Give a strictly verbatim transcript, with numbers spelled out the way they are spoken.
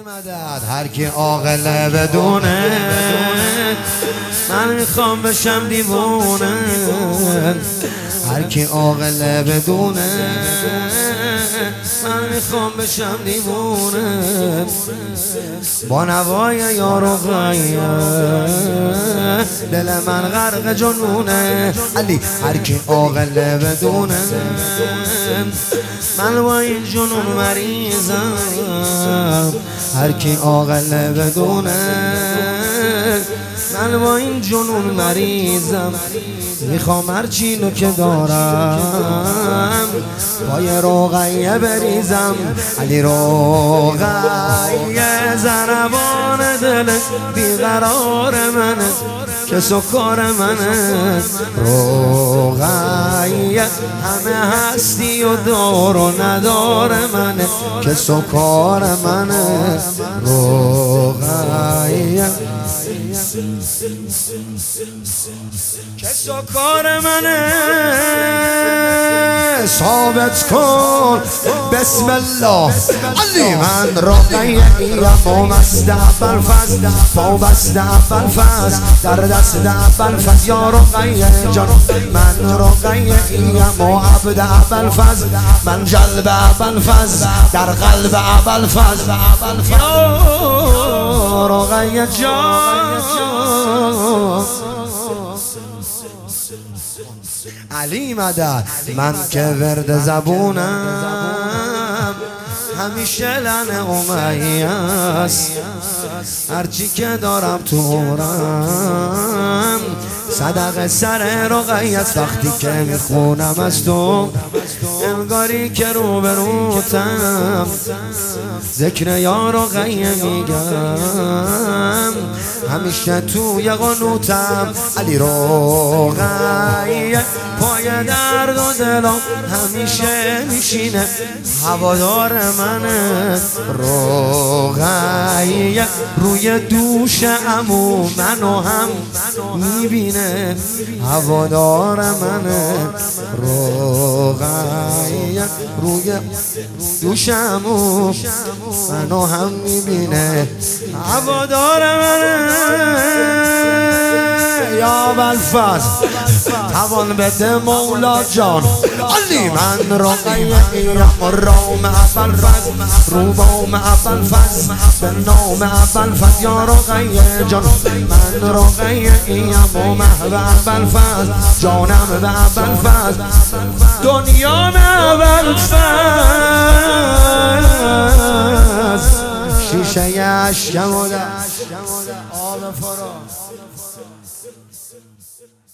مدد هر کی عاقله بدونه من میخوام بشم دیوونه. هر کی عاقله بدونه من میخوام بشم دیوونه. با نوای یار و غیه دل من غرق جنونه. علی هر کی عاقله بدونه من با این جنون مریضم. هر کی عاقله بدونه من با این جنون مریضم. میخوام هرچی رو که دارم پای رقیه بریزم. علی رقیه ضربان دل بیقرار منه که سکار منه. رقیه همه هستی و دار و ندار منه که سکار منه. رقیه که سکار منه. ثابت کن بسم الله. علی من رقیه ایم و مست اول فضل پا بست اول فضل در دست اول فضل یا رقیه جان. من رقیه ایم و عبد اول فضل من جلب اول فضل در قلب اول فضل یا رقیه جان. علی مدد من که ورد زبونم همیشه لن امیه است. هرچی که دارم تو عمرم صدق سر رقیه است. وقتی که میخونم از تو انگاری که رو به روتم ذکر یا رقیه میگم همیشه توی قنوتم. علی رقیه پای درد و دلم همیشه میشینه هوادار منه. رقیه روی دوش عمو منو هم میبینه هوادار منه. رقیه روی دوش عمو منو هم میبینه هوادار منه. یا بلفظ توان بده مولا جان. علی من رقیه ایم و روم اول فضل رو بوم اول فضل به نام اول فضل یا رقیه جان. من رقیه ایم و محو اول فضل جانم به اول فضل دنیا به اول فضل. شیشه اشکم و آب فرا